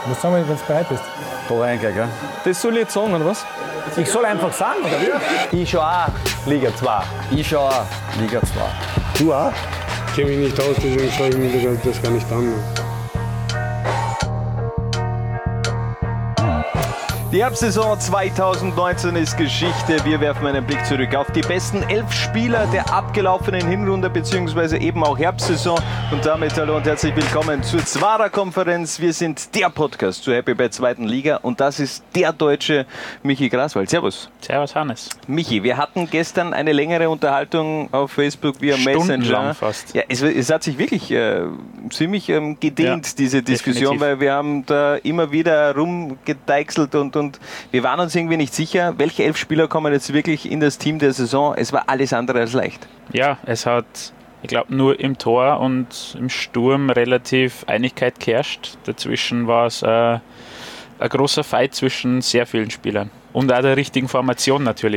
musst sagen, wenn du bereit bist. Da rein, gell? Das soll ich jetzt sagen, oder was? Ich soll einfach sagen, oder wie? Ich schau auch Liga 2. Ich schau auch Liga 2. Du auch? Ich kenne mich nicht aus, deswegen schaue ich mir das gar nicht an. Die Herbstsaison 2019 ist Geschichte. Wir werfen einen Blick zurück auf die besten 11 Spieler der abgelaufenen Hinrunde bzw. eben auch Herbstsaison. Und damit hallo und herzlich willkommen zur Zwara-Konferenz. Wir sind der Podcast zur Happy Bad zweiten Liga und das ist der deutsche Michi Graswald. Servus. Servus Hannes. Michi, wir hatten gestern eine längere Unterhaltung auf Facebook via Messenger. Fast. Ja, es hat sich wirklich ziemlich gedehnt, diese Diskussion, definitiv. weil wir haben da immer wieder rumgedeichselt und wir waren uns irgendwie nicht sicher, welche 11 Spieler kommen jetzt wirklich in das Team der Saison. Es war alles andere als leicht. Ja, es hat, ich glaube, nur im Tor und im Sturm relativ Einigkeit geherrscht. Dazwischen war es ein großer Fight zwischen sehr vielen Spielern. Und auch der richtigen Formation natürlich.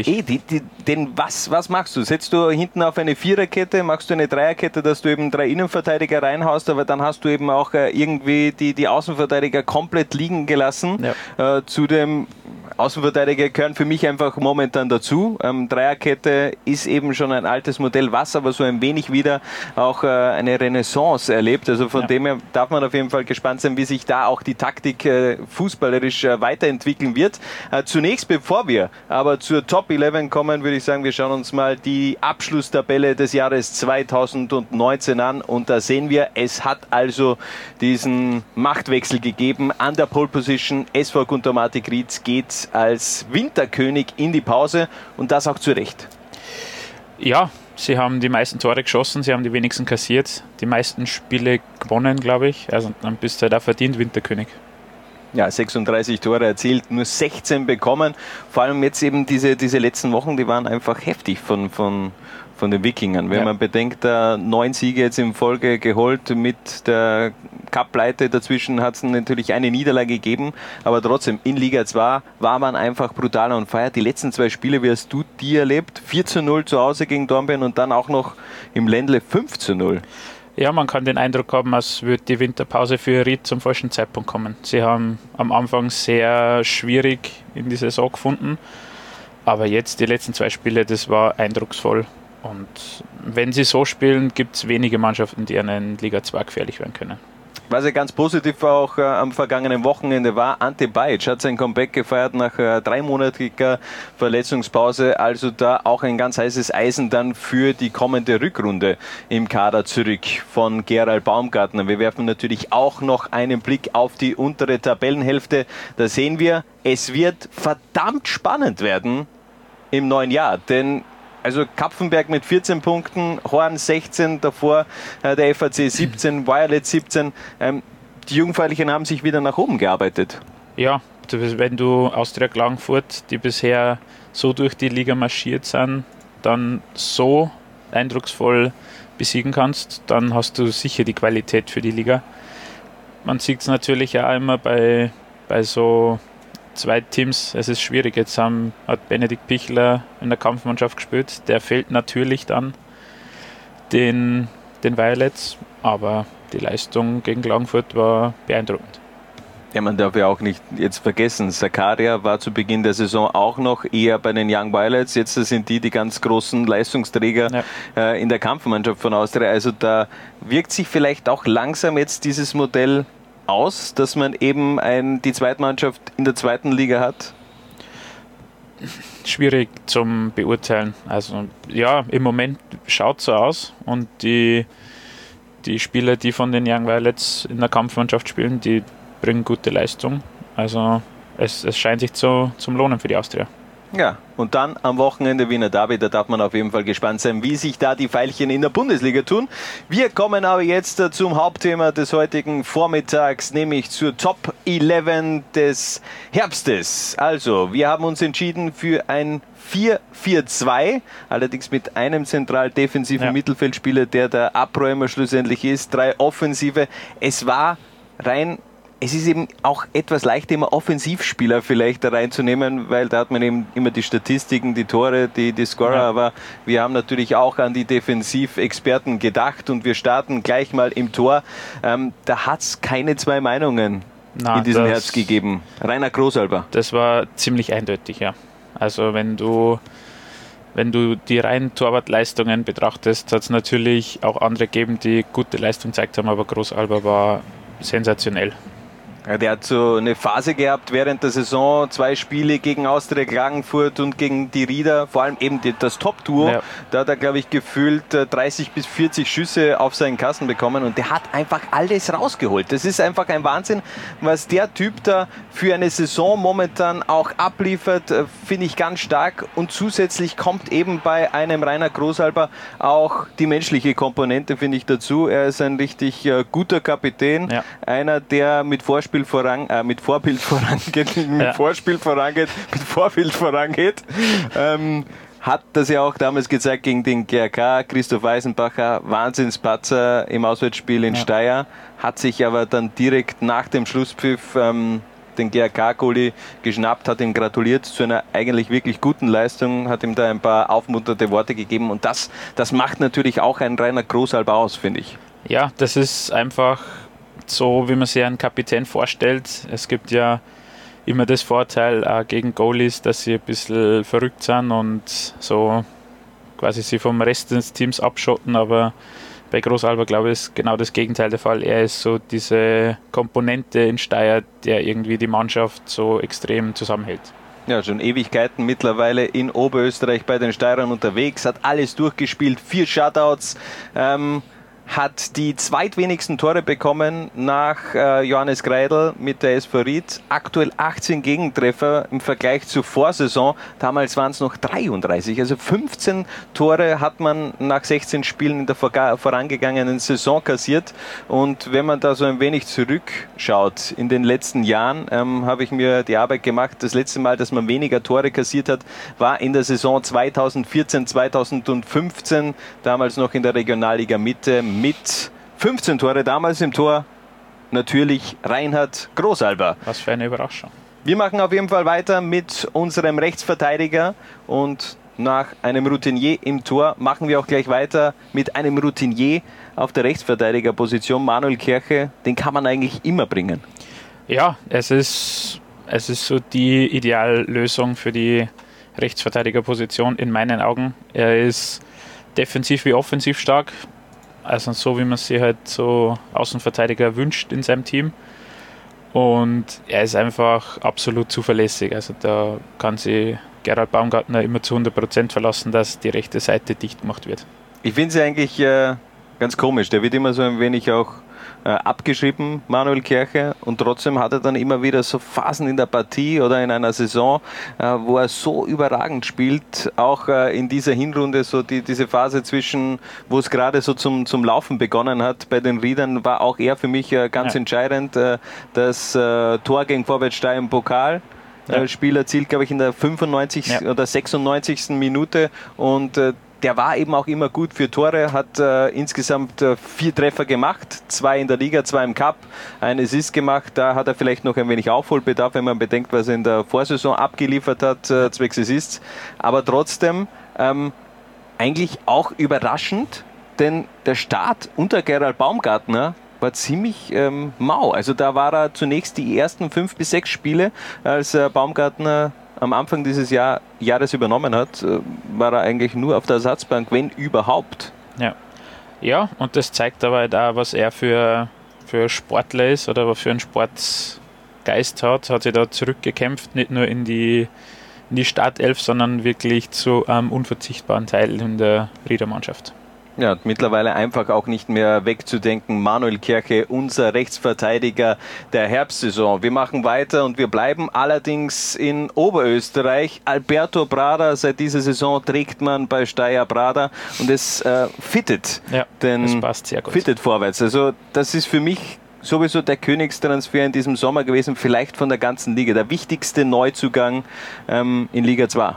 Was machst du? Setzt du hinten auf eine Viererkette, machst du eine Dreierkette, dass du eben 3 Innenverteidiger reinhaust, aber dann hast du eben auch irgendwie die Außenverteidiger komplett liegen gelassen. Ja. Zu dem Außenverteidiger gehören für mich einfach momentan dazu. Dreierkette ist eben schon ein altes Modell, was aber so ein wenig wieder auch eine Renaissance erlebt. Also von dem her darf man auf jeden Fall gespannt sein, wie sich da auch die Taktik fußballerisch weiterentwickeln wird. Zunächst, bevor wir aber zur Top 11 kommen, würde ich sagen, wir schauen uns mal die Abschlusstabelle des Jahres 2019 an und da sehen wir, es hat also diesen Machtwechsel gegeben. An der Pole Position SV Guntermatic Ried geht als Winterkönig in die Pause und das auch zu Recht. Ja, sie haben die meisten Tore geschossen, sie haben die wenigsten kassiert, die meisten Spiele gewonnen, glaube ich. Also dann bist du halt auch verdient Winterkönig. Ja, 36 Tore erzielt, nur 16 bekommen. Vor allem jetzt eben diese letzten Wochen, die waren einfach heftig von den Wikingern. Wenn man bedenkt, 9 Siege jetzt in Folge geholt mit der Cup-Pleite. Dazwischen hat es natürlich eine Niederlage gegeben, aber trotzdem in Liga 2 war man einfach brutal und feiert. Die letzten 2 Spiele, wie hast du die erlebt? 4:0 zu Hause gegen Dornbirn und dann auch noch im Ländle 5:0. Ja, man kann den Eindruck haben, als würde die Winterpause für Ried zum falschen Zeitpunkt kommen. Sie haben am Anfang sehr schwierig in die Saison gefunden, aber jetzt die letzten 2 Spiele, das war eindrucksvoll. Und wenn sie so spielen, gibt es wenige Mannschaften, die in Liga 2 gefährlich werden können. Was ja ganz positiv auch am vergangenen Wochenende war, Ante Bajic hat sein Comeback gefeiert nach 3-monatiger Verletzungspause, also da auch ein ganz heißes Eisen dann für die kommende Rückrunde im Kader zurück von Gerald Baumgartner. Wir werfen natürlich auch noch einen Blick auf die untere Tabellenhälfte. Da sehen wir, es wird verdammt spannend werden im neuen Jahr, denn also Kapfenberg mit 14 Punkten, Horn 16, davor der FAC 17, Violet 17. Die Jungfräulichen haben sich wieder nach oben gearbeitet. Ja, wenn du Austria Klagenfurt, die bisher so durch die Liga marschiert sind, dann so eindrucksvoll besiegen kannst, dann hast du sicher die Qualität für die Liga. Man sieht es natürlich auch immer bei so 2 Teams, es ist schwierig. Jetzt hat Benedikt Pichler in der Kampfmannschaft gespielt. Der fehlt natürlich dann den Violets, aber die Leistung gegen Klagenfurt war beeindruckend. Ja, man darf ja auch nicht jetzt vergessen, Sakaria war zu Beginn der Saison auch noch eher bei den Young Violets. Jetzt sind die ganz großen Leistungsträger in der Kampfmannschaft von Austria. Also da wirkt sich vielleicht auch langsam jetzt dieses Modell aus, dass man eben die Zweitmannschaft in der zweiten Liga hat? Schwierig zum Beurteilen. Also ja, im Moment schaut es so aus und die Spieler, die von den Young Violets in der Kampfmannschaft spielen, die bringen gute Leistung. Also es scheint sich zum Lohnen für die Austria. Ja, und dann am Wochenende Wiener Derby, da darf man auf jeden Fall gespannt sein, wie sich da die Veilchen in der Bundesliga tun. Wir kommen aber jetzt zum Hauptthema des heutigen Vormittags, nämlich zur Top 11 des Herbstes. Also, wir haben uns entschieden für ein 4-4-2, allerdings mit einem zentral defensiven Mittelfeldspieler, der Abräumer schlussendlich ist, 3 Offensive. Es ist eben auch etwas leichter, immer Offensivspieler vielleicht da reinzunehmen, weil da hat man eben immer die Statistiken, die Tore, die Scorer, aber wir haben natürlich auch an die Defensivexperten gedacht und wir starten gleich mal im Tor. Da hat es keine 2 Meinungen. Nein, in diesem Herbst gegeben? Rainer Großalber. Das war ziemlich eindeutig, ja. Also wenn du die reinen Torwartleistungen betrachtest, hat es natürlich auch andere gegeben, die gute Leistung gezeigt haben, aber Großalber war sensationell. Ja, der hat so eine Phase gehabt während der Saison, 2 Spiele gegen Austria Klagenfurt und gegen die Rieder, vor allem eben das Top-Duo. Ja. Da hat er, glaube ich, gefühlt 30 bis 40 Schüsse auf seinen Kasten bekommen und der hat einfach alles rausgeholt. Das ist einfach ein Wahnsinn, was der Typ da für eine Saison momentan auch abliefert, finde ich ganz stark. Und zusätzlich kommt eben bei einem Rainer Großalber auch die menschliche Komponente, finde ich, dazu. Er ist ein richtig guter Kapitän, einer, der mit Vorbild vorangeht. Hat das ja auch damals gezeigt gegen den GRK. Christoph Weisenbacher, Wahnsinnspatzer im Auswärtsspiel in Steyr, hat sich aber dann direkt nach dem Schlusspfiff den GRK-Goalie geschnappt, hat ihm gratuliert zu einer eigentlich wirklich guten Leistung, hat ihm da ein paar aufmunternde Worte gegeben und das macht natürlich auch einen Rainer Großalber aus, finde ich. Ja, das ist einfach so, wie man sich einen Kapitän vorstellt. Es gibt ja immer das Vorteil gegen Goalies, dass sie ein bisschen verrückt sind und so quasi sie vom Rest des Teams abschotten, aber bei Großalber, glaube ich, ist genau das Gegenteil der Fall. Er ist so diese Komponente in Steyr, der irgendwie die Mannschaft so extrem zusammenhält. Ja, schon Ewigkeiten mittlerweile in Oberösterreich bei den Steyrern unterwegs, hat alles durchgespielt, 4 Shutouts, hat die zweitwenigsten Tore bekommen nach Johannes Greidl mit der SV Ried. Aktuell 18 Gegentreffer im Vergleich zur Vorsaison. Damals waren es noch 33. Also 15 Tore hat man nach 16 Spielen in der vorangegangenen Saison kassiert. Und wenn man da so ein wenig zurückschaut in den letzten Jahren, habe ich mir die Arbeit gemacht. Das letzte Mal, dass man weniger Tore kassiert hat, war in der Saison 2014, 2015. Damals noch in der Regionalliga Mitte. Mit 15 Tore damals im Tor natürlich Reinhard Großalber. Was für eine Überraschung. Wir machen auf jeden Fall weiter mit unserem Rechtsverteidiger und nach einem Routinier im Tor machen wir auch gleich weiter mit einem Routinier auf der Rechtsverteidigerposition. Manuel Kirche, den kann man eigentlich immer bringen. Ja, es ist so die Ideallösung für die Rechtsverteidigerposition in meinen Augen. Er ist defensiv wie offensiv stark. Also so, wie man sich halt so Außenverteidiger wünscht in seinem Team. Und er ist einfach absolut zuverlässig. Also da kann sich Gerald Baumgartner immer zu 100% verlassen, dass die rechte Seite dicht gemacht wird. Ich finde es eigentlich ganz komisch. Der wird immer so ein wenig auch abgeschrieben, Manuel Kirche, und trotzdem hat er dann immer wieder so Phasen in der Partie oder in einer Saison, wo er so überragend spielt, auch in dieser Hinrunde, so diese Phase zwischen, wo es gerade so zum Laufen begonnen hat bei den Riedern, war auch er für mich ganz entscheidend. Das Tor gegen Vorwärts Steyr im Pokal. Spiel erzielt, glaube ich, in der 95. oder 96. Minute und der war eben auch immer gut für Tore, hat insgesamt 4 Treffer gemacht, 2 in der Liga, 2 im Cup, ein Assist gemacht. Da hat er vielleicht noch ein wenig Aufholbedarf, wenn man bedenkt, was er in der Vorsaison abgeliefert hat, zwecks Assists. Aber trotzdem eigentlich auch überraschend, denn der Start unter Gerald Baumgartner war ziemlich mau. Also da war er zunächst die ersten 5 bis 6 Spiele, als Baumgartner am Anfang dieses Jahres übernommen hat, war er eigentlich nur auf der Ersatzbank, wenn überhaupt. Ja, und das zeigt aber halt auch, was er für Sportler ist oder was für einen Sportgeist hat sich da zurückgekämpft, nicht nur in die Startelf, sondern wirklich zu einem unverzichtbaren Teil in der Riedermannschaft. Ja, mittlerweile einfach auch nicht mehr wegzudenken. Manuel Kirche, unser Rechtsverteidiger der Herbstsaison. Wir machen weiter und wir bleiben allerdings in Oberösterreich. Alberto Brada, seit dieser Saison trägt man bei Steyr Brada und es fittet das passt sehr gut. Fittet vorwärts. Also das ist für mich sowieso der Königstransfer in diesem Sommer gewesen, vielleicht von der ganzen Liga. Der wichtigste Neuzugang in Liga 2.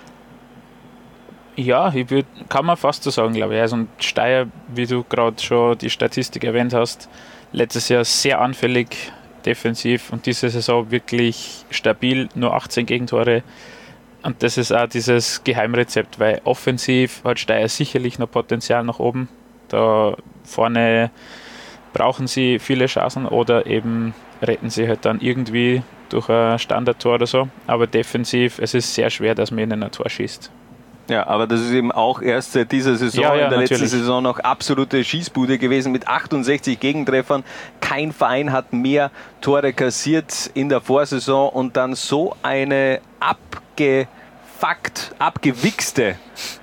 Ja, kann man fast so sagen, glaube ich. Also Steyr, wie du gerade schon die Statistik erwähnt hast, letztes Jahr sehr anfällig defensiv und diese Saison wirklich stabil, nur 18 Gegentore. Und das ist auch dieses Geheimrezept, weil offensiv hat Steyr sicherlich noch Potenzial nach oben. Da vorne brauchen sie viele Chancen oder eben retten sie halt dann irgendwie durch ein Standardtor oder so. Aber defensiv, es ist sehr schwer, dass man ihnen ein Tor schießt. Ja, aber das ist eben auch erst seit dieser Saison, in der letzten Saison noch absolute Schießbude gewesen mit 68 Gegentreffern. Kein Verein hat mehr Tore kassiert in der Vorsaison und dann so eine abgewichste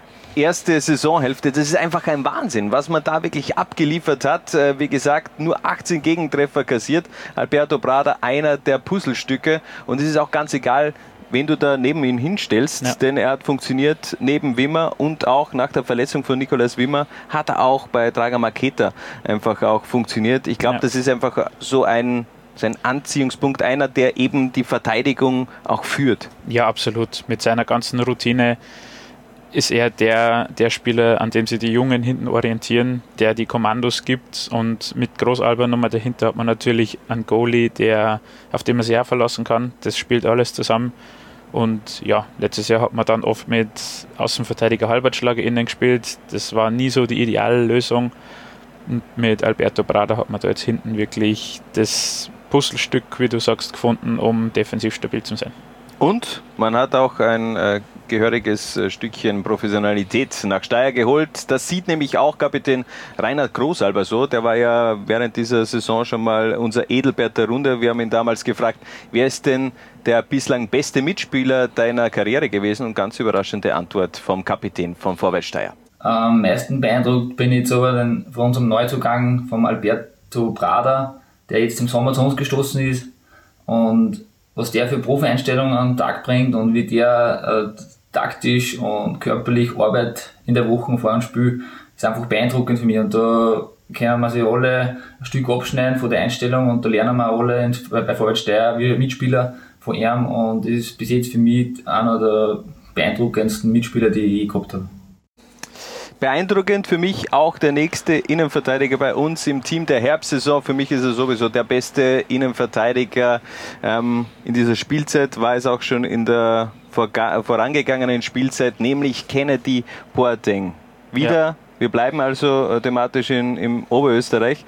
erste Saisonhälfte. Das ist einfach ein Wahnsinn, was man da wirklich abgeliefert hat. Wie gesagt, nur 18 Gegentreffer kassiert. Alberto Prada, einer der Puzzlestücke. Und es ist auch ganz egal, wen du da neben ihn hinstellst, denn er hat funktioniert neben Wimmer und auch nach der Verletzung von Nicolas Wimmer hat er auch bei Dragan Marketa einfach auch funktioniert. Ich glaube, das ist einfach so ein Anziehungspunkt, einer, der eben die Verteidigung auch führt. Ja, absolut. Mit seiner ganzen Routine ist er der Spieler, an dem sich die Jungen hinten orientieren, der die Kommandos gibt, und mit Großalber nochmal dahinter hat man natürlich einen Goalie, auf den man sich auch verlassen kann. Das spielt alles zusammen. Und ja, letztes Jahr hat man dann oft mit Außenverteidiger Halbertschlager innen gespielt. Das war nie so die ideale Lösung. Und mit Alberto Prada hat man da jetzt hinten wirklich das Puzzlestück, wie du sagst, gefunden, um defensiv stabil zu sein. Und man hat auch ein gehöriges Stückchen Professionalität nach Steyr geholt. Das sieht nämlich auch Kapitän Reinhard Großalber so. Der war ja während dieser Saison schon mal unser Edelbert der Runde. Wir haben ihn damals gefragt, wer ist denn der bislang beste Mitspieler deiner Karriere gewesen? Und ganz überraschende Antwort vom Kapitän von Vorwärts Steyr. Am meisten beeindruckt bin ich jetzt aber von unserem Neuzugang, vom Alberto Prada, der jetzt im Sommer zu uns gestoßen ist. Und was der für Profi-Einstellungen an den Tag bringt und wie der taktisch und körperlich Arbeit in der Woche vor einem Spiel, ist einfach beeindruckend für mich. Und da können wir sich alle ein Stück abschneiden von der Einstellung und da lernen wir alle bei Vorwärts Steyr wie Mitspieler von ihm, und das ist bis jetzt für mich einer der beeindruckendsten Mitspieler, die ich gehabt habe. Beeindruckend für mich auch der nächste Innenverteidiger bei uns im Team der Herbstsaison. Für mich ist er sowieso der beste Innenverteidiger in dieser Spielzeit, war es auch schon in der vorangegangenen Spielzeit, nämlich Kennedy Boateng. Wir bleiben also thematisch im Oberösterreich.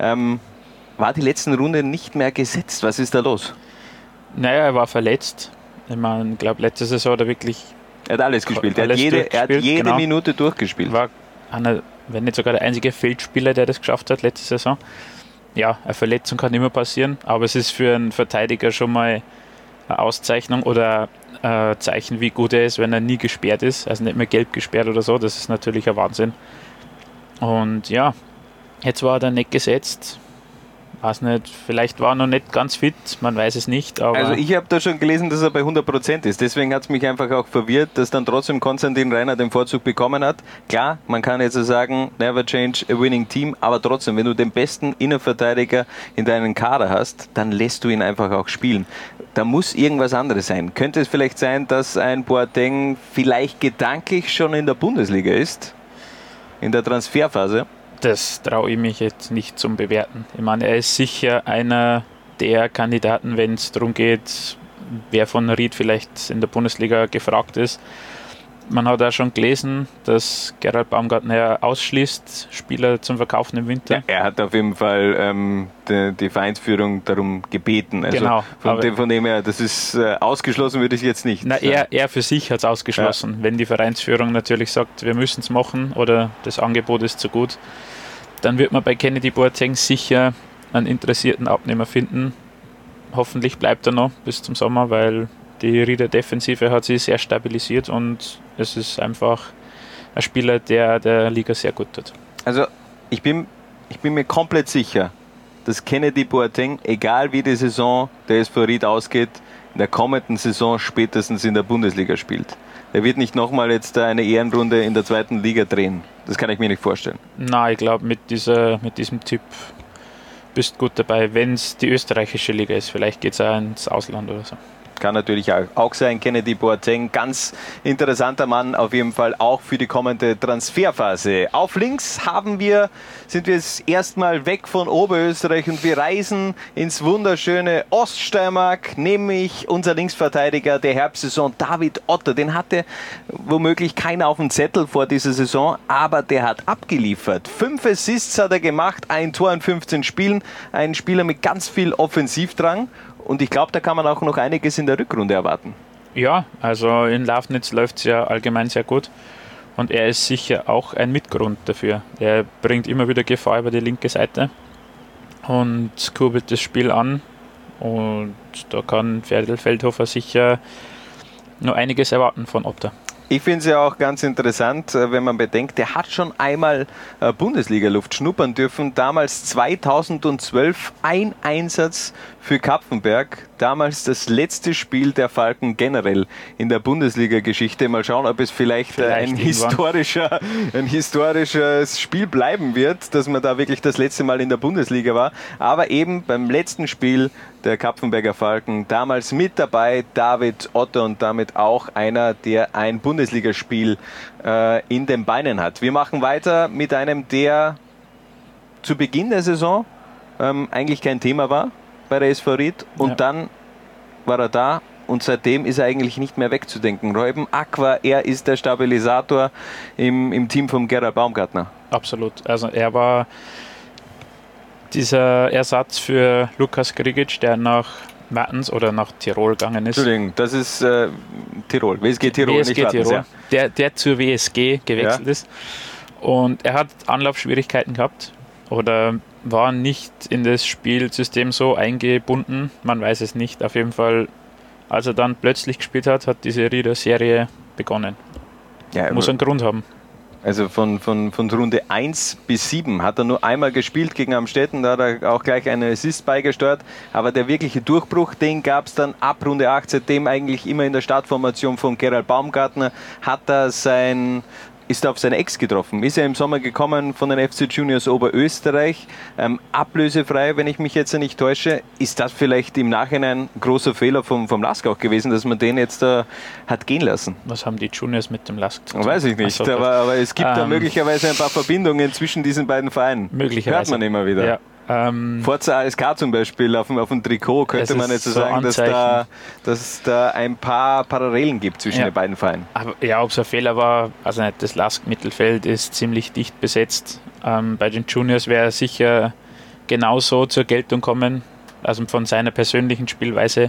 War die letzten Runde nicht mehr gesetzt? Was ist da los? Naja, er war verletzt. Ich meine, ich glaube, letzte Saison hat er wirklich... Er hat alles gespielt. Er hat jede Minute durchgespielt. War einer, wenn nicht sogar der einzige Feldspieler, der das geschafft hat letzte Saison. Ja, eine Verletzung kann immer passieren, aber es ist für einen Verteidiger schon mal eine Auszeichnung oder ein Zeichen, wie gut er ist, wenn er nie gesperrt ist, also nicht mehr gelb gesperrt oder so. Das ist natürlich ein Wahnsinn. Und ja, jetzt war er dann nicht gesetzt. Weiß nicht, vielleicht war er noch nicht ganz fit, man weiß es nicht. Aber also ich habe da schon gelesen, dass er bei 100% ist. Deswegen hat es mich einfach auch verwirrt, dass dann trotzdem Konstantin Rainer den Vorzug bekommen hat. Klar, man kann jetzt sagen, never change a winning team, aber trotzdem, wenn du den besten Innenverteidiger in deinem Kader hast, dann lässt du ihn einfach auch spielen. Da muss irgendwas anderes sein. Könnte es vielleicht sein, dass ein Boateng vielleicht gedanklich schon in der Bundesliga ist? In der Transferphase? Das traue ich mich jetzt nicht zum Bewerten. Ich meine, er ist sicher einer der Kandidaten, wenn es darum geht, wer von Ried vielleicht in der Bundesliga gefragt ist. Man hat auch schon gelesen, dass Gerald Baumgartner ausschließt, Spieler zum Verkaufen im Winter. Ja, er hat auf jeden Fall die Vereinsführung darum gebeten. Also genau. Von dem her, das ist ausgeschlossen, würde ich jetzt nicht. Na, er für sich hat es ausgeschlossen. Ja. Wenn die Vereinsführung natürlich sagt, wir müssen es machen oder das Angebot ist zu gut, dann wird man bei Kennedy Boateng sicher einen interessierten Abnehmer finden. Hoffentlich bleibt er noch bis zum Sommer, weil die Rieder Defensive hat sich sehr stabilisiert und es ist einfach ein Spieler, der Liga sehr gut tut. Also ich bin mir komplett sicher, dass Kennedy Boateng, egal wie die Saison der SV Ried ausgeht, in der kommenden Saison spätestens in der Bundesliga spielt. Er wird nicht nochmal jetzt eine Ehrenrunde in der zweiten Liga drehen. Das kann ich mir nicht vorstellen. Nein, ich glaube, mit diesem Typ bist du gut dabei, wenn es die österreichische Liga ist. Vielleicht geht es auch ins Ausland oder so. kann natürlich auch sein. Kennedy Boateng, ganz interessanter Mann auf jeden Fall auch für die kommende Transferphase. Auf links sind wir jetzt erstmal weg von Oberösterreich und wir reisen ins wunderschöne Oststeiermark, nämlich unser Linksverteidiger der Herbstsaison, David Otter. Den hatte womöglich keiner auf dem Zettel vor dieser Saison, aber der hat abgeliefert. 5 Assists hat er gemacht, ein Tor in 15 Spielen, ein Spieler mit ganz viel Offensivdrang. Und ich glaube, da kann man auch noch einiges in der Rückrunde erwarten. Ja, also in Lafnitz läuft es ja allgemein sehr gut. Und er ist sicher auch ein Mitgrund dafür. Er bringt immer wieder Gefahr über die linke Seite und kurbelt das Spiel an. Und da kann Feldhofer sicher noch einiges erwarten von Otter. Ich finde es ja auch ganz interessant, wenn man bedenkt, der hat schon einmal Bundesliga-Luft schnuppern dürfen. Damals 2012 ein Einsatz für Kapfenberg. Damals das letzte Spiel der Falken generell in der Bundesliga-Geschichte. Mal schauen, ob es vielleicht ein historisches Spiel bleiben wird, dass man da wirklich das letzte Mal in der Bundesliga war. Aber eben beim letzten Spiel der Kapfenberger Falken damals mit dabei David Otter und damit auch einer, der ein Bundesligaspiel in den Beinen hat. Wir machen weiter mit einem, der zu Beginn der Saison eigentlich kein Thema war bei der SV Ried und dann war er da und seitdem ist er eigentlich nicht mehr wegzudenken. Reuben Aqua, er ist der Stabilisator im Team von Gerald Baumgartner. Absolut, also er war dieser Ersatz für Lukas Grigic, der nach Mertens oder nach Tirol gegangen ist. Entschuldigung, das ist Tirol, WSG Tirol, WSG nicht Tirol, ja. der zur WSG gewechselt ist. Und er hat Anlaufschwierigkeiten gehabt oder war nicht in das Spielsystem so eingebunden, man weiß es nicht. Auf jeden Fall, als er dann plötzlich gespielt hat, hat diese Rieder-Serie begonnen. Ja, muss einen Grund haben. Also von Runde 1 bis 7 hat er nur einmal gespielt gegen Amstetten, da hat er auch gleich einen Assist beigesteuert, aber der wirkliche Durchbruch, den gab es dann ab Runde 8, seitdem eigentlich immer in der Startformation von Gerald Baumgartner, ist er auf seine Ex getroffen. Ist er im Sommer gekommen von den FC Juniors Oberösterreich, ablösefrei, wenn ich mich jetzt nicht täusche. Ist das vielleicht im Nachhinein ein großer Fehler vom Lask auch gewesen, dass man den jetzt hat gehen lassen? Was haben die Juniors mit dem Lask zu tun? Weiß ich nicht, aber es gibt da möglicherweise ein paar Verbindungen zwischen diesen beiden Vereinen. Möglicherweise. Hört man immer wieder. Ja. Forza ASK zum Beispiel auf dem Trikot könnte man jetzt so sagen, dass da ein paar Parallelen gibt zwischen den beiden Vereinen. Aber ja, ob es ein Fehler war, also nicht, das Lask-Mittelfeld ist ziemlich dicht besetzt. Bei den Juniors wäre er sicher genauso zur Geltung kommen, also von seiner persönlichen Spielweise.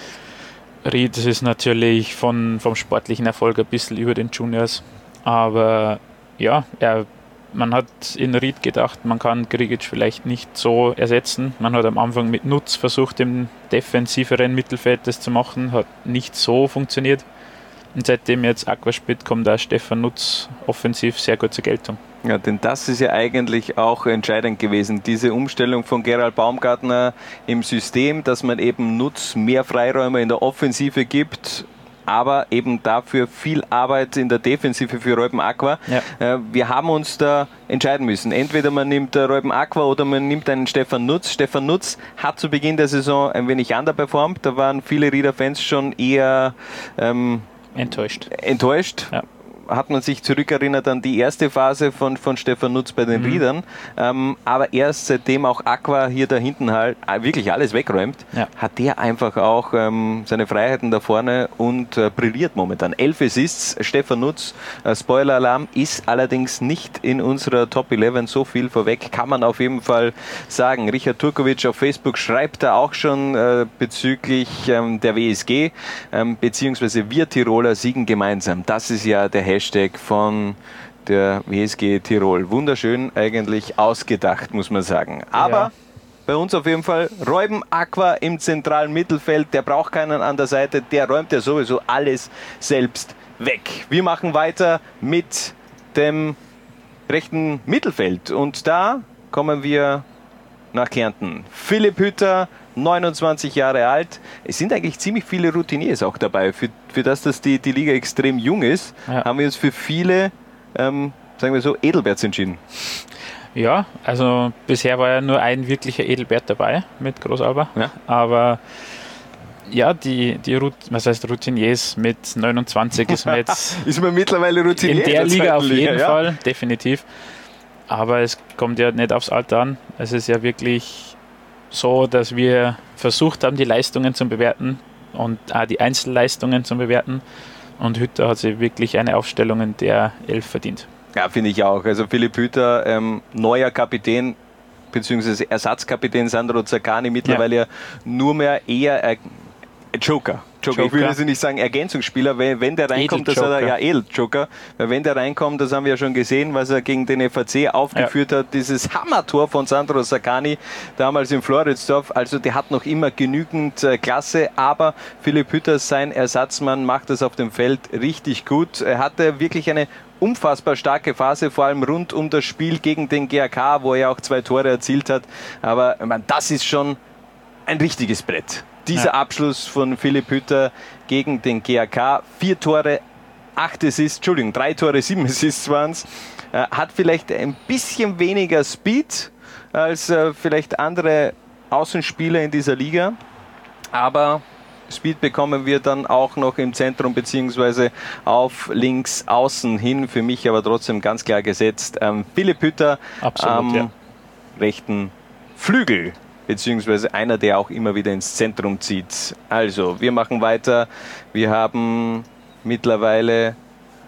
Ried ist natürlich vom sportlichen Erfolg ein bisschen über den Juniors, aber ja, man hat in Ried gedacht, man kann Grigic vielleicht nicht so ersetzen. Man hat am Anfang mit Nutz versucht, im defensiveren Mittelfeld das zu machen, hat nicht so funktioniert. Und seitdem jetzt Aqua spielt, kommt da Stefan Nutz offensiv sehr gut zur Geltung. Ja, denn das ist ja eigentlich auch entscheidend gewesen, diese Umstellung von Gerald Baumgartner im System, dass man eben Nutz mehr Freiräume in der Offensive gibt, aber eben dafür viel Arbeit in der Defensive für Reuben Aqua. Ja. Wir haben uns da entscheiden müssen. Entweder man nimmt Reuben Aqua oder man nimmt einen Stefan Nutz. Stefan Nutz hat zu Beginn der Saison ein wenig underperformt. Da waren viele Rieder-Fans schon eher enttäuscht. Ja. Hat man sich zurückerinnert an die erste Phase von Stefan Nutz bei den Riedern. Aber erst seitdem auch Aqua hier da hinten halt wirklich alles wegräumt, hat der einfach auch seine Freiheiten da vorne und brilliert momentan. 11 Assists, Stefan Nutz, Spoiler-Alarm, ist allerdings nicht in unserer Top 11 so viel vorweg, kann man auf jeden Fall sagen. Richard Turkovic auf Facebook schreibt da auch schon bezüglich der WSG, beziehungsweise wir Tiroler siegen gemeinsam. Das ist ja der Hashtag von der WSG Tirol. Wunderschön eigentlich ausgedacht, muss man sagen. Aber bei uns auf jeden Fall Reuben Aqua im zentralen Mittelfeld. Der braucht keinen an der Seite. Der räumt ja sowieso alles selbst weg. Wir machen weiter mit dem rechten Mittelfeld. Und da kommen wir nach Kärnten. Philipp Hütter, 29 Jahre alt. Es sind eigentlich ziemlich viele Routiniers auch dabei. Für das, dass die Liga extrem jung ist, haben wir uns für viele, sagen wir so, Edelberts entschieden. Ja, also bisher war ja nur ein wirklicher Edelbert dabei mit Großalba. Ja. Aber Ja, was heißt Routiniers mit 29 ist man jetzt ist man mittlerweile Routinier in der Liga auf jeden ja? Fall, definitiv. Aber es kommt ja nicht aufs Alter an. Es ist ja wirklich so, dass wir versucht haben, die Leistungen zu bewerten und auch die Einzelleistungen zu bewerten. Und Hütter hat sich wirklich eine Aufstellung in der 11 verdient. Ja, finde ich auch. Also Philipp Hütter, neuer Kapitän, beziehungsweise Ersatzkapitän Sandro Zaccani, mittlerweile ja nur mehr eher Joker. Ich will jetzt nicht sagen Ergänzungsspieler, weil wenn der reinkommt, das hat er ja Edeljoker, weil wenn der reinkommt, das haben wir ja schon gesehen, was er gegen den FAC aufgeführt hat, dieses Hammertor von Sandro Zaccani damals in Floridsdorf, also der hat noch immer genügend Klasse, aber Philipp Hütter, sein Ersatzmann, macht das auf dem Feld richtig gut. Er hatte wirklich eine unfassbar starke Phase, vor allem rund um das Spiel gegen den GAK, wo er auch 2 Tore erzielt hat, aber das ist schon ein richtiges Brett. Dieser Abschluss von Philipp Hütter gegen den GAK, 4 Tore, 3 Tore, 7 Assists waren es, hat vielleicht ein bisschen weniger Speed als vielleicht andere Außenspieler in dieser Liga, aber Speed bekommen wir dann auch noch im Zentrum beziehungsweise auf links außen hin, für mich aber trotzdem ganz klar gesetzt. Philipp Hütter am rechten Flügel, beziehungsweise einer, der auch immer wieder ins Zentrum zieht. Also, wir machen weiter. Wir haben mittlerweile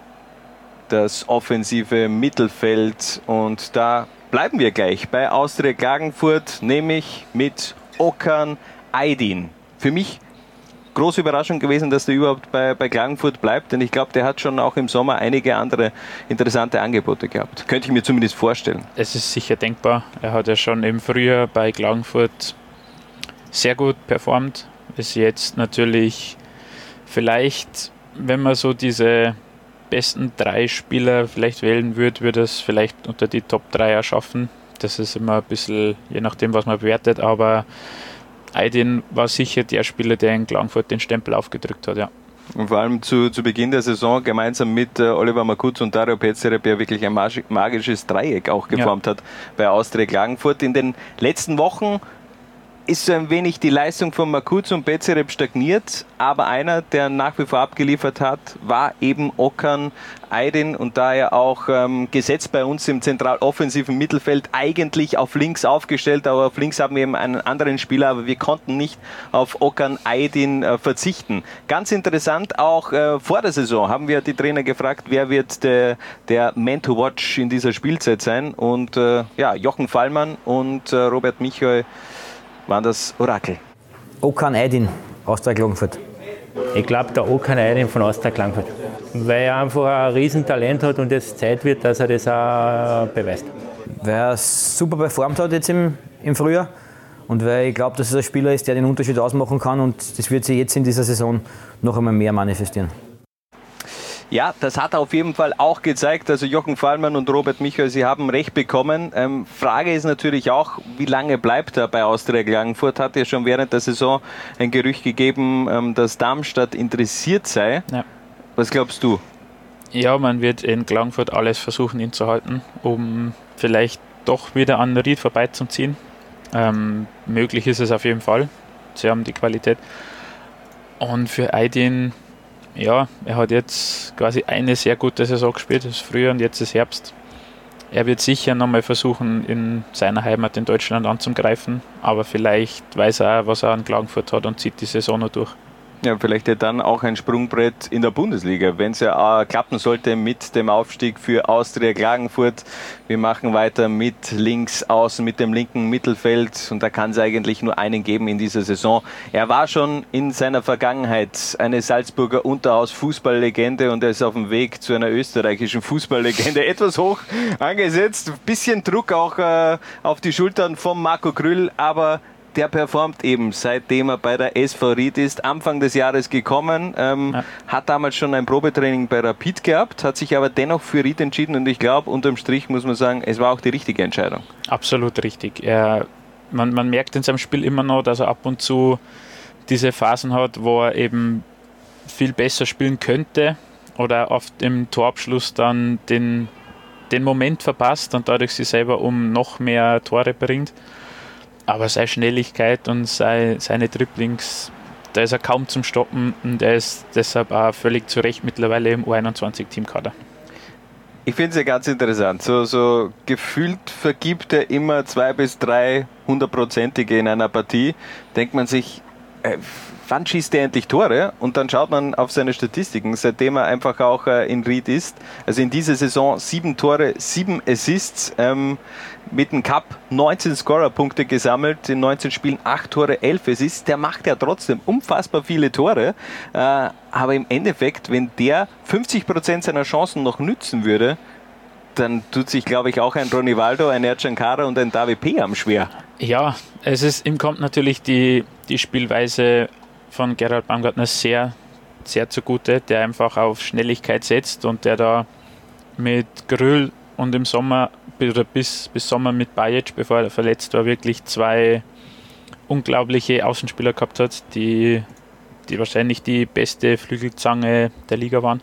das offensive Mittelfeld und da bleiben wir gleich bei Austria Klagenfurt, nämlich mit Okan Aydin. Für mich große Überraschung gewesen, dass der überhaupt bei Klagenfurt bleibt, denn ich glaube, der hat schon auch im Sommer einige andere interessante Angebote gehabt. Könnte ich mir zumindest vorstellen. Es ist sicher denkbar. Er hat ja schon im Frühjahr bei Klagenfurt sehr gut performt. Ist jetzt natürlich vielleicht, wenn man so diese besten 3 Spieler vielleicht wählen würde es vielleicht unter die Top 3 erschaffen. Das ist immer ein bisschen, je nachdem, was man bewertet, aber Aydin war sicher der Spieler, der in Klagenfurt den Stempel aufgedrückt hat, ja. Und vor allem zu Beginn der Saison gemeinsam mit Oliver Makuz und Dario Pezereb ja wirklich ein magisches Dreieck auch geformt hat bei Austria Klagenfurt. In den letzten Wochen ist so ein wenig die Leistung von Makuz und Pezereb stagniert, aber einer, der nach wie vor abgeliefert hat, war eben Okan Aydin und da er auch gesetzt bei uns im zentral-offensiven Mittelfeld eigentlich auf links aufgestellt, aber auf links haben wir eben einen anderen Spieler, aber wir konnten nicht auf Okan Aydin verzichten. Ganz interessant, auch vor der Saison haben wir die Trainer gefragt, wer wird der Man to Watch in dieser Spielzeit sein und Jochen Fallmann und Robert Michael waren das Orakel. Okan Aydin, Austria Klagenfurt. Ich glaube, der Okan Aydin von Austria Klagenfurt. Weil er einfach ein Riesentalent hat und es Zeit wird, dass er das auch beweist. Weil er super performt hat jetzt im Frühjahr und weil ich glaube, dass es ein Spieler ist, der den Unterschied ausmachen kann und das wird sich jetzt in dieser Saison noch einmal mehr manifestieren. Ja, das hat er auf jeden Fall auch gezeigt. Also Jochen Fallmann und Robert Michael, sie haben recht bekommen. Frage ist natürlich auch, wie lange bleibt er bei Austria Klagenfurt? Hat ja schon während der Saison ein Gerücht gegeben, dass Darmstadt interessiert sei. Ja. Was glaubst du? Ja, man wird in Klagenfurt alles versuchen, ihn zu halten, um vielleicht doch wieder an Ried vorbeizuziehen. Möglich ist es auf jeden Fall. Sie haben die Qualität. Und für Aydin, ja, er hat jetzt quasi eine sehr gute Saison gespielt, das ist Frühjahr und jetzt ist Herbst. Er wird sicher nochmal versuchen, in seiner Heimat in Deutschland anzugreifen, aber vielleicht weiß er auch, was er an Klagenfurt hat und zieht die Saison noch durch. Ja, vielleicht ja dann auch ein Sprungbrett in der Bundesliga, wenn es ja klappen sollte mit dem Aufstieg für Austria Klagenfurt. Wir machen weiter mit links außen, mit dem linken Mittelfeld und da kann es eigentlich nur einen geben in dieser Saison. Er war schon in seiner Vergangenheit eine Salzburger Unterhaus-Fußballlegende und er ist auf dem Weg zu einer österreichischen Fußballlegende. Etwas hoch angesetzt, bisschen Druck auch auf die Schultern von Marco Krüll, aber der performt eben, seitdem er bei der SV Ried ist, Anfang des Jahres gekommen, hat damals schon ein Probetraining bei Rapid gehabt, hat sich aber dennoch für Ried entschieden und ich glaube, unterm Strich muss man sagen, es war auch die richtige Entscheidung. Absolut richtig. Man merkt in seinem Spiel immer noch, dass er ab und zu diese Phasen hat, wo er eben viel besser spielen könnte oder oft im Torabschluss dann den Moment verpasst und dadurch sich selber um noch mehr Tore bringt. Aber seine Schnelligkeit und seine Dribblings, da ist er kaum zum Stoppen und er ist deshalb auch völlig zu Recht mittlerweile im U21-Teamkader. Ich finde es ja ganz interessant. So gefühlt vergibt er immer 2 bis 3 hundertprozentige in einer Partie. Denkt man sich, wann schießt er endlich Tore? Und dann schaut man auf seine Statistiken, seitdem er einfach auch in Ried ist. Also in dieser Saison 7 Tore, 7 Assists, mit dem Cup 19 Scorerpunkte gesammelt, in 19 Spielen 8 Tore, 11 Assists. Der macht ja trotzdem unfassbar viele Tore. Aber im Endeffekt, wenn der 50% seiner Chancen noch nützen würde, dann tut sich, glaube ich, auch ein Ronivaldo, ein Ercan Kara und ein David Peham schwer. Ja, ihm kommt natürlich die Spielweise von Gerald Baumgartner sehr, sehr zugute, der einfach auf Schnelligkeit setzt und der da mit Grüll und im Sommer oder bis Sommer mit Bajic, bevor er verletzt war, wirklich 2 unglaubliche Außenspieler gehabt hat, die wahrscheinlich die beste Flügelzange der Liga waren.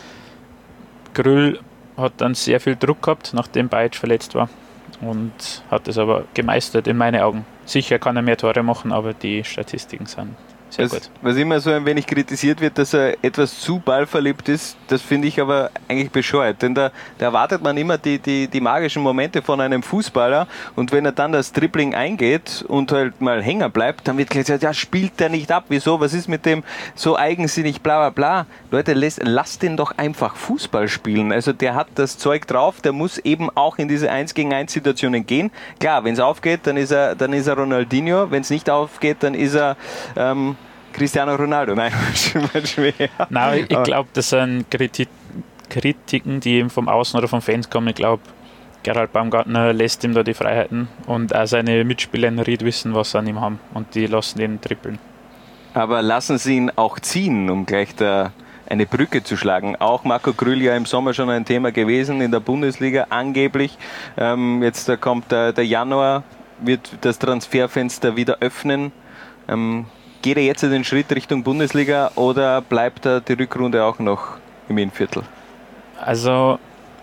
Grüll hat dann sehr viel Druck gehabt, nachdem Bajic verletzt war und hat es aber gemeistert in meinen Augen. Sicher kann er mehr Tore machen, aber die Statistiken sind sehr gut. Was immer so ein wenig kritisiert wird, dass er etwas zu ballverliebt ist, das finde ich aber eigentlich bescheuert. Denn da erwartet man immer die magischen Momente von einem Fußballer und wenn er dann das Dribbling eingeht und halt mal hängen bleibt, dann wird gesagt, ja, spielt der nicht ab, wieso, was ist mit dem so eigensinnig, bla bla bla. Leute, lasst den doch einfach Fußball spielen. Also der hat das Zeug drauf, der muss eben auch in diese 1-gegen-1 Situationen gehen. Klar, wenn es aufgeht, dann ist er Ronaldinho, wenn es nicht aufgeht, dann ist er Cristiano Ronaldo. Nein, schwer. Nein, ich glaube, das sind Kritiken, die eben vom Außen oder von Fans kommen. Ich glaube, Gerald Baumgartner lässt ihm da die Freiheiten und auch seine Mitspieler in Ried wissen, was sie an ihm haben und die lassen ihn trippeln. Aber lassen Sie ihn auch ziehen, um gleich eine Brücke zu schlagen. Auch Marco Grüll ja im Sommer schon ein Thema gewesen in der Bundesliga, angeblich. Jetzt kommt der Januar, wird das Transferfenster wieder öffnen. Geht er jetzt den Schritt Richtung Bundesliga oder bleibt er die Rückrunde auch noch im Innviertel? Also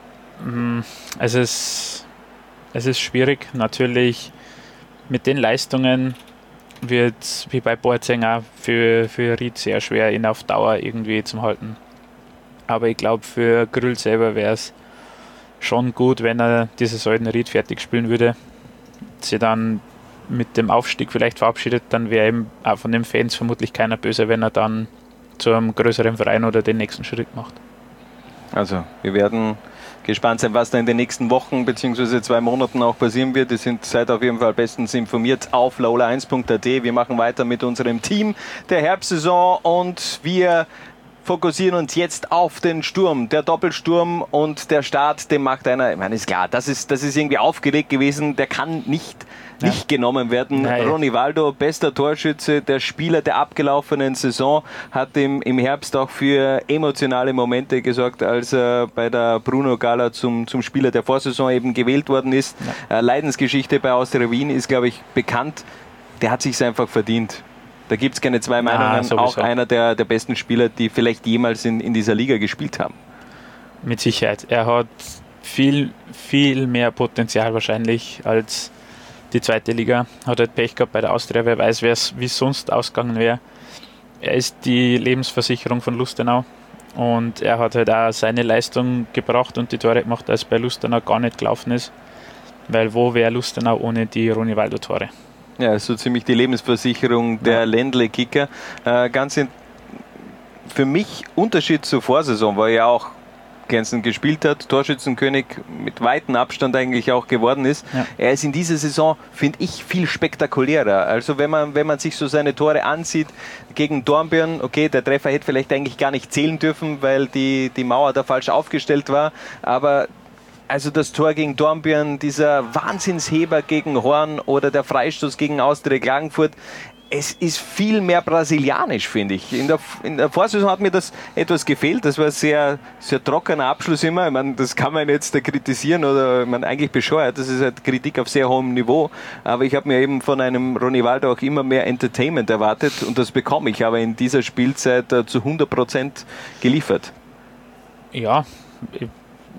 es ist schwierig. Natürlich mit den Leistungen wird es wie bei Boateng auch für Ried sehr schwer, ihn auf Dauer irgendwie zu halten. Aber ich glaube, für Grüll selber wäre es schon gut, wenn er die Saison in Ried fertig spielen würde. Sie dann mit dem Aufstieg vielleicht verabschiedet, dann wäre eben auch von den Fans vermutlich keiner böse, wenn er dann zu einem größeren Verein oder den nächsten Schritt macht. Also, wir werden gespannt sein, was da in den nächsten Wochen bzw. 2 Monaten auch passieren wird. Seid auf jeden Fall bestens informiert auf laola1.at. Wir machen weiter mit unserem Team der Herbstsaison und wir fokussieren uns jetzt auf den Sturm, der Doppelsturm und der Start, den macht einer, ich meine, ist klar, das ist irgendwie aufgelegt gewesen, der kann nicht genommen werden. Nein. Ronivaldo, bester Torschütze, der Spieler der abgelaufenen Saison, hat im Herbst auch für emotionale Momente gesorgt, als er bei der Bruno Gala zum Spieler der Vorsaison eben gewählt worden ist. Ja. Leidensgeschichte bei Austria Wien ist, glaube ich, bekannt. Der hat sich's einfach verdient. Da gibt es keine zwei Meinungen. Sowieso. Auch einer der besten Spieler, die vielleicht jemals in dieser Liga gespielt haben. Mit Sicherheit. Er hat viel, viel mehr Potenzial wahrscheinlich als die zweite Liga. Hat halt Pech gehabt bei der Austria. Wer weiß, wie es sonst ausgegangen wäre. Er ist die Lebensversicherung von Lustenau. Und er hat halt auch seine Leistung gebracht und die Tore gemacht, als bei Lustenau gar nicht gelaufen ist. Weil wo wäre Lustenau ohne die Ronivaldo-Tore? Ja, so ziemlich die Lebensversicherung der Ländle-Kicker. Für mich Unterschied zur Vorsaison, weil er auch glänzend gespielt hat, Torschützenkönig mit weitem Abstand eigentlich auch geworden ist. Ja. Er ist in dieser Saison, finde ich, viel spektakulärer. Also wenn man sich so seine Tore ansieht gegen Dornbirn, okay, der Treffer hätte vielleicht eigentlich gar nicht zählen dürfen, weil die Mauer da falsch aufgestellt war, aber also das Tor gegen Dornbirn, dieser Wahnsinnsheber gegen Horn oder der Freistoß gegen Austria Klagenfurt, es ist viel mehr brasilianisch, finde ich. In der Vorsaison hat mir das etwas gefehlt. Das war ein sehr, sehr trockener Abschluss immer. Ich meine, das kann man jetzt kritisieren oder man eigentlich bescheuert. Das ist halt Kritik auf sehr hohem Niveau. Aber ich habe mir eben von einem Ronivaldo auch immer mehr Entertainment erwartet und das bekomme ich aber in dieser Spielzeit zu 100% geliefert. Ja,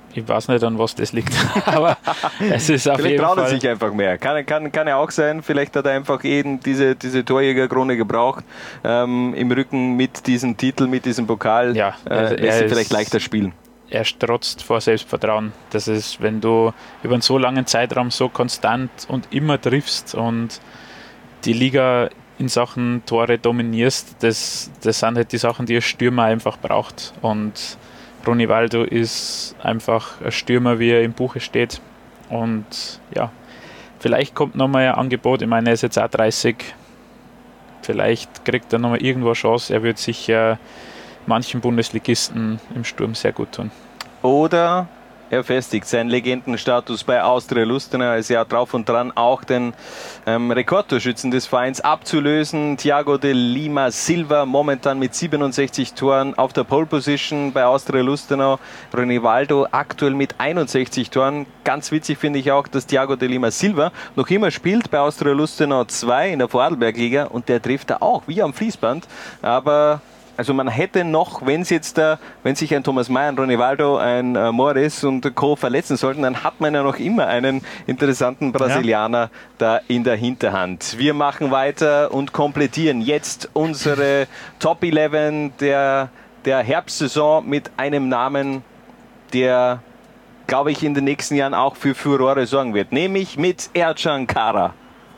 Ich weiß nicht, an was das liegt, aber es ist auf Vielleicht jeden traut er Fall... sich einfach mehr. Kann ja auch sein. Vielleicht hat er einfach eben diese Torjägerkrone gebraucht im Rücken mit diesem Titel, mit diesem Pokal. Ja, lässt sich vielleicht leichter spielen. Er strotzt vor Selbstvertrauen. Das ist, wenn du über einen so langen Zeitraum so konstant und immer triffst und die Liga in Sachen Tore dominierst, das sind halt die Sachen, die ein Stürmer einfach braucht. Und Ronivaldo ist einfach ein Stürmer, wie er im Buche steht. Und ja, vielleicht kommt nochmal ein Angebot. Ich meine, er ist jetzt auch 30. Vielleicht kriegt er nochmal irgendwo eine Chance. Er wird sicher manchen Bundesligisten im Sturm sehr gut tun. Oder er festigt seinen Legendenstatus bei Austria Lustenau. Er ist ja drauf und dran, auch den Rekordtorschützen des Vereins abzulösen. Thiago de Lima Silva momentan mit 67 Toren auf der Pole Position bei Austria Lustenau. Ronivaldo aktuell mit 61 Toren. Ganz witzig finde ich auch, dass Thiago de Lima Silva noch immer spielt bei Austria Lustenau 2 in der Vorarlberg-Liga und der trifft da auch wie am Fließband. Aber also man hätte noch, wenn sich ein Thomas May, ein Ronivaldo, ein Morris und Co. verletzen sollten, dann hat man ja noch immer einen interessanten Brasilianer da in der Hinterhand. Wir machen weiter und komplettieren jetzt unsere Top 11 der Herbstsaison mit einem Namen, der, glaube ich, in den nächsten Jahren auch für Furore sorgen wird, nämlich mit Ercan Kara.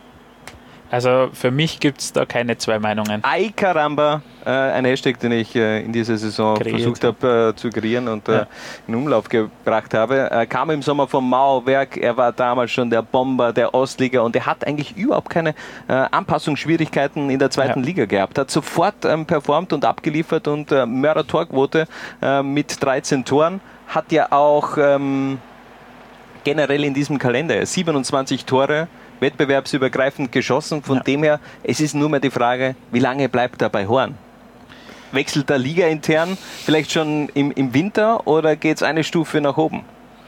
Also für mich gibt es da keine zwei Meinungen. Ay Caramba, ein Hashtag, den ich in dieser Saison versucht habe zu kreieren und in Umlauf gebracht habe. Kam im Sommer vom Mauerwerk, er war damals schon der Bomber der Ostliga und er hat eigentlich überhaupt keine Anpassungsschwierigkeiten in der zweiten Liga gehabt. Hat sofort performt und abgeliefert und Mörder-Torquote mit 13 Toren. Hat ja auch generell in diesem Kalender 27 Tore wettbewerbsübergreifend geschossen. Von dem her, es ist nur mehr die Frage, wie lange bleibt er bei Horn? Wechselt er Liga intern vielleicht schon im Winter oder geht es eine Stufe nach oben?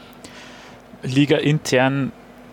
Liga intern,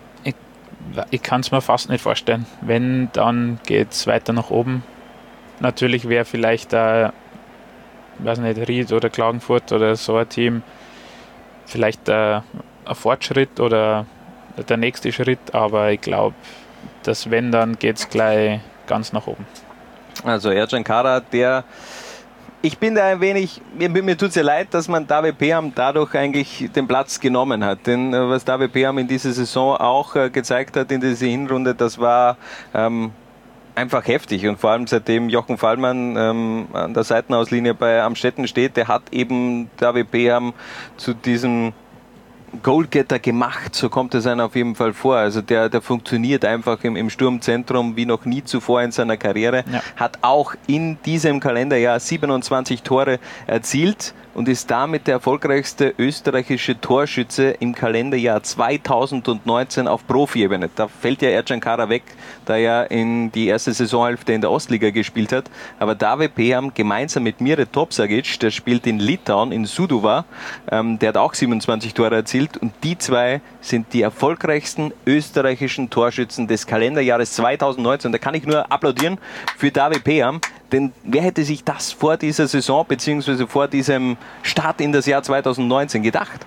ich kann es mir fast nicht vorstellen. Wenn, dann geht es weiter nach oben. Natürlich wäre vielleicht weiß nicht, Ried oder Klagenfurt oder so ein Team vielleicht ein Fortschritt oder der nächste Schritt, aber ich glaube, dass wenn, dann geht es gleich ganz nach oben. Also Ercan Kara, ich bin da ein wenig, mir tut es ja leid, dass man David Peham dadurch eigentlich den Platz genommen hat, denn was David Peham in dieser Saison auch gezeigt hat in dieser Hinrunde, das war einfach heftig und vor allem seitdem Jochen Fallmann an der Seitenauslinie bei Amstetten steht, der hat eben David Peham zu diesem Goalgetter gemacht, so kommt es einem auf jeden Fall vor. Also der funktioniert einfach im Sturmzentrum wie noch nie zuvor in seiner Karriere. Ja. Hat auch in diesem Kalenderjahr 27 Tore erzielt und ist damit der erfolgreichste österreichische Torschütze im Kalenderjahr 2019 auf Profi-Ebene. Da fällt ja Ercan Kara weg, da er in die erste Saisonhälfte in der Ostliga gespielt hat. Aber David Peham gemeinsam mit Mire Topsagic, der spielt in Litauen, in Suduva, der hat auch 27 Tore erzielt und die zwei sind die erfolgreichsten österreichischen Torschützen des Kalenderjahres 2019. Da kann ich nur applaudieren für David Peham. Denn wer hätte sich das vor dieser Saison bzw. vor diesem Start in das Jahr 2019 gedacht?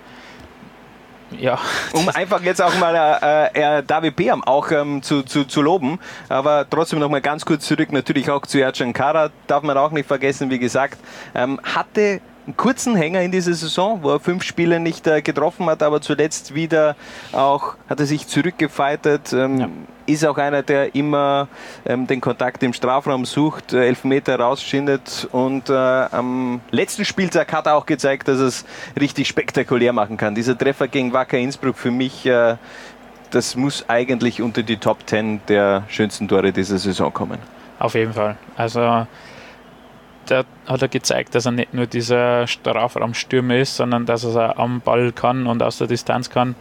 Ja. Um einfach jetzt auch mal David Peham auch zu loben, aber trotzdem noch mal ganz kurz zurück, natürlich auch zu Ercan Kara, darf man auch nicht vergessen, wie gesagt, hatte einen kurzen Hänger in dieser Saison, wo er 5 Spiele nicht getroffen hat, aber zuletzt wieder auch hat er sich zurückgefeitet, ist auch einer, der immer den Kontakt im Strafraum sucht, Elfmeter rausschindet und am letzten Spieltag hat er auch gezeigt, dass er es richtig spektakulär machen kann. Dieser Treffer gegen Wacker Innsbruck für mich, das muss eigentlich unter die Top 10 der schönsten Tore dieser Saison kommen. Auf jeden Fall. Also da hat er gezeigt, dass er nicht nur dieser Strafraumstürmer ist, sondern dass er es auch am Ball kann und aus der Distanz kann.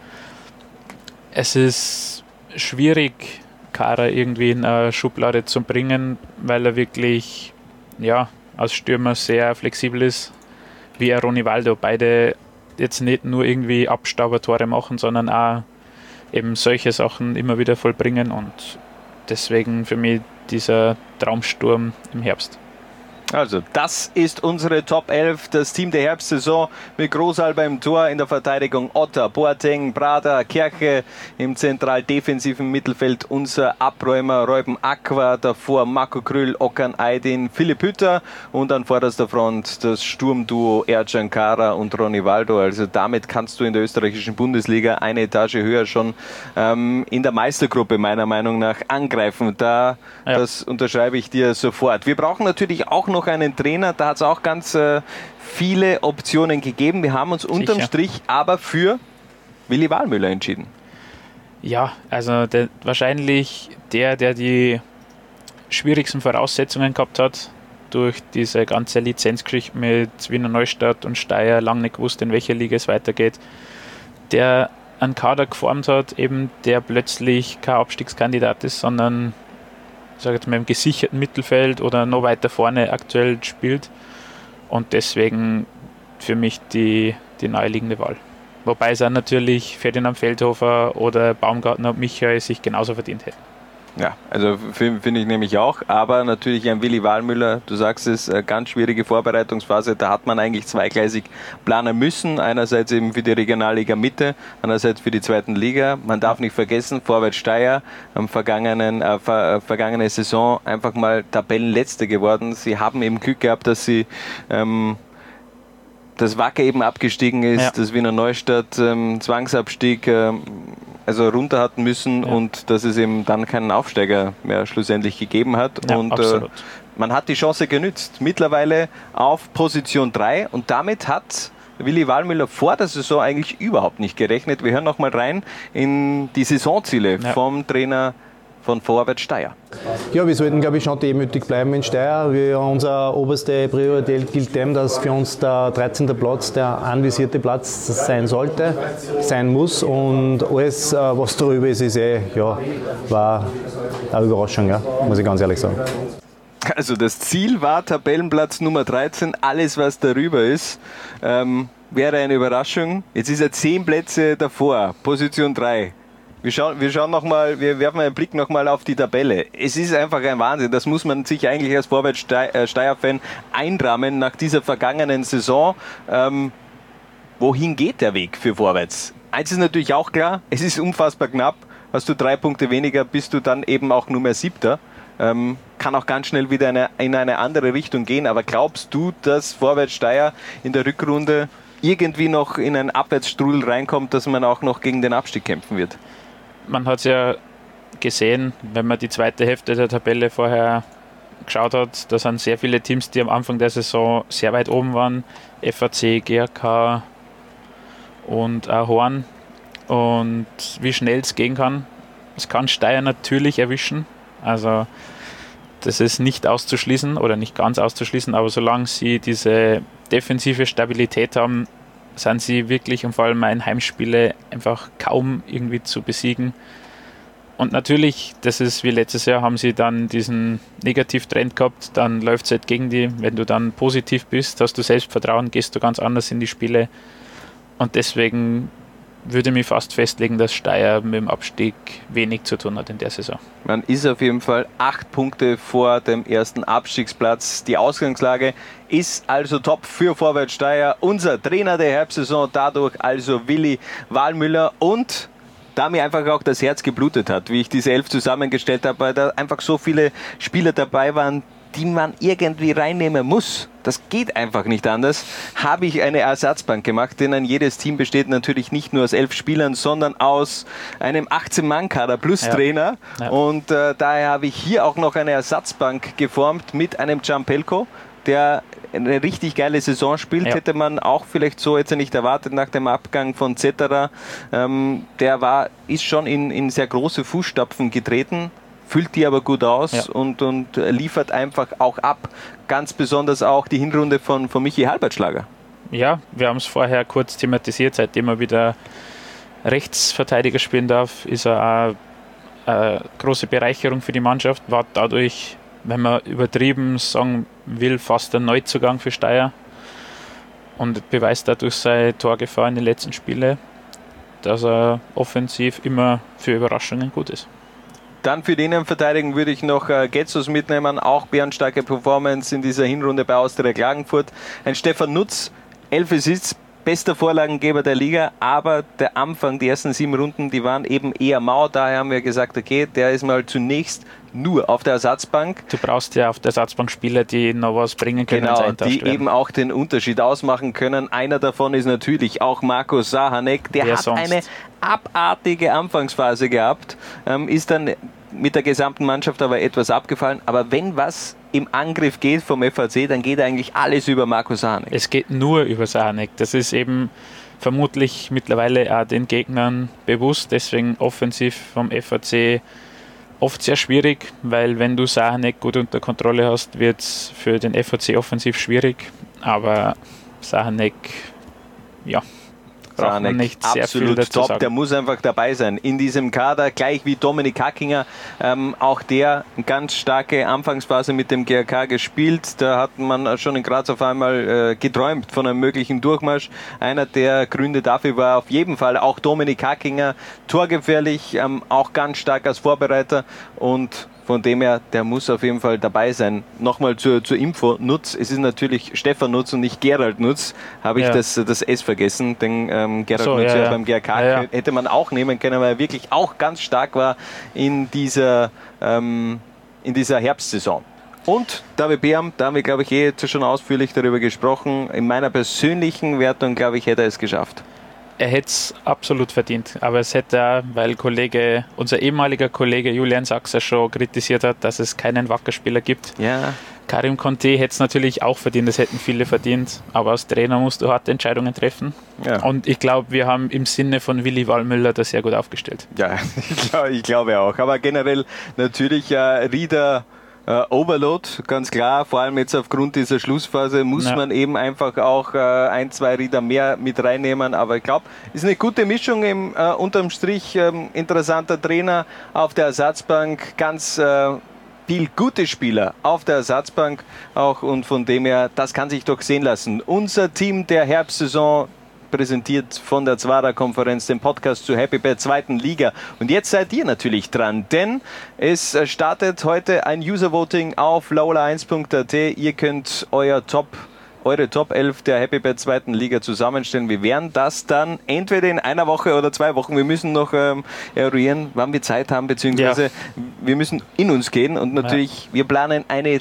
Es ist schwierig, Kara irgendwie in eine Schublade zu bringen, weil er wirklich als Stürmer sehr flexibel ist, wie Ronivaldo. Beide jetzt nicht nur irgendwie Abstaubertore machen, sondern auch eben solche Sachen immer wieder vollbringen und deswegen für mich dieser Traumsturm im Herbst. Also, das ist unsere Top 11, das Team der Herbstsaison mit Großalba im Tor, in der Verteidigung Otter, Boateng, Brada, Kirche, im zentral defensiven Mittelfeld unser Abräumer Reuben Aqua, davor Marco Krüll, Okan Aydin, Philipp Hütter und an vorderster Front das Sturmduo Ercan Kara und Ronny Waldo. Also damit kannst du in der österreichischen Bundesliga eine Etage höher schon in der Meistergruppe meiner Meinung nach angreifen. Das unterschreibe ich dir sofort. Wir brauchen natürlich auch noch einen Trainer, da hat es auch ganz viele Optionen gegeben. Wir haben uns unterm Strich aber für Willi Wahlmüller entschieden. Ja, also wahrscheinlich der die schwierigsten Voraussetzungen gehabt hat, durch diese ganze Lizenzgeschichte mit Wiener Neustadt und Steyr, lange nicht gewusst, in welcher Liga es weitergeht, der einen Kader geformt hat, eben der plötzlich kein Abstiegskandidat ist, sondern sage jetzt mal im gesicherten Mittelfeld oder noch weiter vorne aktuell spielt, und deswegen für mich die naheliegende Wahl. Wobei es auch natürlich Ferdinand Feldhofer oder Baumgartner und Michael sich genauso verdient hätten. Ja, also finde ich nämlich auch, aber natürlich ein Willi Wahlmüller, du sagst es, ganz schwierige Vorbereitungsphase, da hat man eigentlich zweigleisig planen müssen, einerseits eben für die Regionalliga Mitte, andererseits für die zweiten Liga. Man darf nicht vergessen, Vorwärts Steyr am vergangene Saison einfach mal Tabellenletzter geworden. Sie haben eben Glück gehabt, dass sie das Wacker eben abgestiegen ist, das Wiener Neustadt Zwangsabstieg also runter hat müssen und dass es eben dann keinen Aufsteiger mehr schlussendlich gegeben hat. Ja, und man hat die Chance genützt. Mittlerweile auf Position 3 und damit hat Willi Wahlmüller vor der Saison eigentlich überhaupt nicht gerechnet. Wir hören noch mal rein in die Saisonziele vom Trainer von Vorwärts Steyr. Ja, wir sollten, glaube ich, schon demütig bleiben in Steyr. Unsere oberste Priorität gilt dem, dass für uns der 13. Platz der anvisierte Platz sein muss. Und alles, was darüber ist, war eine Überraschung, muss ich ganz ehrlich sagen. Also das Ziel war Tabellenplatz Nummer 13, alles was darüber ist, wäre eine Überraschung. Jetzt ist er 10 Plätze davor, Position 3. Wir werfen einen Blick nochmal auf die Tabelle. Es ist einfach ein Wahnsinn. Das muss man sich eigentlich als Vorwärts Steyr-Fan einrahmen nach dieser vergangenen Saison. Wohin geht der Weg für Vorwärts? Eins ist natürlich auch klar, es ist unfassbar knapp. Hast du 3 Punkte weniger, bist du dann eben auch nur mehr 7. Kann auch ganz schnell wieder in eine andere Richtung gehen. Aber glaubst du, dass Vorwärts Steyr in der Rückrunde irgendwie noch in einen Abwärtsstrudel reinkommt, dass man auch noch gegen den Abstieg kämpfen wird? Man hat es ja gesehen, wenn man die zweite Hälfte der Tabelle vorher geschaut hat, da sind sehr viele Teams, die am Anfang der Saison sehr weit oben waren. FAC, GRK und auch Horn. Und wie schnell es gehen kann, das kann Steyr natürlich erwischen. Also das ist nicht auszuschließen oder nicht ganz auszuschließen, aber solange sie diese defensive Stabilität haben, sind sie wirklich und vor allem in Heimspiele einfach kaum irgendwie zu besiegen. Und natürlich, das ist wie letztes Jahr, haben sie dann diesen Negativtrend gehabt, dann läuft es halt gegen die. Wenn du dann positiv bist, hast du Selbstvertrauen, gehst du ganz anders in die Spiele. Und deswegen würde ich mich fast festlegen, dass Steyr mit dem Abstieg wenig zu tun hat in der Saison. Man ist auf jeden Fall 8 Punkte vor dem ersten Abstiegsplatz. Die Ausgangslage ist also top für Vorwärts Steyr. Unser Trainer der Herbstsaison dadurch also Willi Wahlmüller, und da mir einfach auch das Herz geblutet hat, wie ich diese 11 zusammengestellt habe, weil da einfach so viele Spieler dabei waren, die man irgendwie reinnehmen muss. Das geht einfach nicht anders. Habe ich eine Ersatzbank gemacht, denn jedes Team besteht natürlich nicht nur aus 11 Spielern, sondern aus einem 18-Mann-Kader plus Trainer. Ja. Und daher habe ich hier auch noch eine Ersatzbank geformt mit einem Ciampelko, der eine richtig geile Saison spielt, hätte man auch vielleicht so jetzt nicht erwartet nach dem Abgang von Zetterer. Ist schon in sehr große Fußstapfen getreten, füllt die aber gut aus und liefert einfach auch ab. Ganz besonders auch die Hinrunde von Michi Halbertschlager. Ja, wir haben es vorher kurz thematisiert, seitdem er wieder Rechtsverteidiger spielen darf, ist er auch eine große Bereicherung für die Mannschaft, war dadurch, wenn man übertrieben sagen will, fast ein Neuzugang für Steyr und beweist dadurch seine Torgefahr in den letzten Spielen, dass er offensiv immer für Überraschungen gut ist. Dann für die Innenverteidigung würde ich noch Getzos mitnehmen, auch bärenstarke Performance in dieser Hinrunde bei Austria Klagenfurt. Ein Stefan Nutz, 11 Assists, bester Vorlagengeber der Liga, aber der Anfang, die ersten 7 Runden, die waren eben eher mau. Daher haben wir gesagt, okay, der ist mal zunächst nur auf der Ersatzbank. Du brauchst ja auf der Ersatzbank Spieler, die noch was bringen können. Genau, die eben auch den Unterschied ausmachen können. Einer davon ist natürlich auch Markus Sahanek. Der hat eine abartige Anfangsphase gehabt, ist dann mit der gesamten Mannschaft aber etwas abgefallen. Aber wenn was im Angriff geht vom FAC, dann geht eigentlich alles über Markus Sahanek. Es geht nur über Sahanek. Das ist eben vermutlich mittlerweile auch den Gegnern bewusst. Deswegen offensiv vom FAC oft sehr schwierig, weil wenn du Sahanek gut unter Kontrolle hast, wird es für den FAC offensiv schwierig. Aber Sahanek, ja, braucht man nicht sehr viel dazu top, sagen. Der muss einfach dabei sein in diesem Kader, gleich wie Dominik Hackinger. Auch der eine ganz starke Anfangsphase mit dem GRK gespielt. Da hat man schon in Graz auf einmal geträumt von einem möglichen Durchmarsch. Einer der Gründe dafür war auf jeden Fall auch Dominik Hackinger, torgefährlich, auch ganz stark als Vorbereiter, und von dem her, der muss auf jeden Fall dabei sein. Nochmal zur Info, Nutz, es ist natürlich Stefan Nutz und nicht Gerald Nutz. Habe ich das S vergessen, denn Gerald Nutz beim GRK hätte man auch nehmen können, weil er wirklich auch ganz stark war in dieser Herbstsaison. Und David Beam, da haben wir, glaube ich, schon ausführlich darüber gesprochen. In meiner persönlichen Wertung, glaube ich, hätte er es geschafft. Er hätte es absolut verdient, aber es hätte er, weil unser ehemaliger Kollege Julian Sachser schon kritisiert hat, dass es keinen Wackerspieler gibt. Ja. Karim Conte hätte es natürlich auch verdient, das hätten viele verdient, aber als Trainer musst du harte Entscheidungen treffen. Ja. Und ich glaube, wir haben im Sinne von Willi Wallmüller das sehr gut aufgestellt. Ja, ich glaube auch. Aber generell natürlich Rieder Overload, ganz klar, vor allem jetzt aufgrund dieser Schlussphase muss man eben einfach auch 1-2 Rieder mehr mit reinnehmen, aber ich glaube, ist eine gute Mischung unterm Strich, interessanter Trainer auf der Ersatzbank, ganz viel gute Spieler auf der Ersatzbank auch, und von dem her, das kann sich doch sehen lassen. Unser Team der Herbstsaison, präsentiert von der Zwara-Konferenz, dem Podcast zur Happy Bad 2. Liga. Und jetzt seid ihr natürlich dran, denn es startet heute ein User-Voting auf laola1.at. Ihr könnt eure Top 11 der Happy Bad 2. Liga zusammenstellen. Wir werden das dann entweder in einer Woche oder 2 Wochen, wir müssen noch eruieren, wann wir Zeit haben, beziehungsweise wir müssen in uns gehen, und natürlich, wir planen einen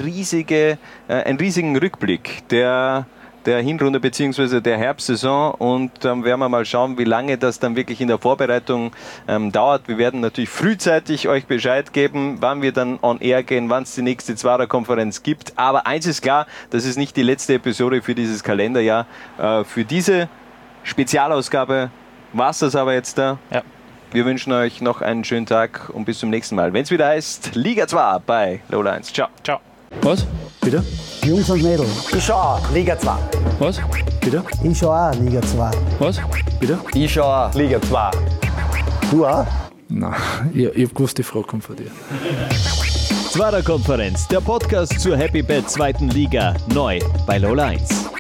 riesigen Rückblick der Hinrunde bzw. der Herbstsaison, und dann werden wir mal schauen, wie lange das dann wirklich in der Vorbereitung dauert. Wir werden natürlich frühzeitig euch Bescheid geben, wann wir dann on air gehen, wann es die nächste Zwara-Konferenz gibt. Aber eins ist klar, das ist nicht die letzte Episode für dieses Kalenderjahr. Für diese Spezialausgabe war es das aber jetzt da. Ja. Wir wünschen euch noch einen schönen Tag und bis zum nächsten Mal, wenn es wieder heißt Liga 2 bei Lola 1. Ciao. Ciao. Was? Bitte? Jungs und Mädels. Ich schau auch Liga 2. Was? Bitte? Ich schau auch Liga 2. Was? Bitte? Ich schau auch Liga 2. Du auch? Nein, ich hab gewusst, die Frage kommt von dir. Zwara-Konferenz, der Podcast zur Happy Bad 2. Liga, neu bei Lola 1.